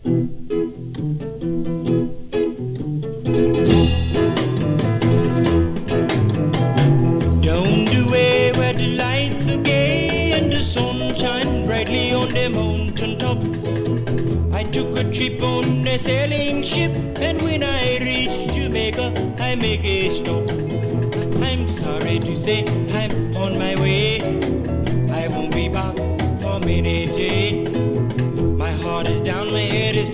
Down the way where the lights are gay and the sun shine brightly on the mountain top, I took a trip on a sailing ship, and when I reached Jamaica, I make a stop. I'm sorry to say I'm on my way. I won't be back for many days. My heart is down, my head is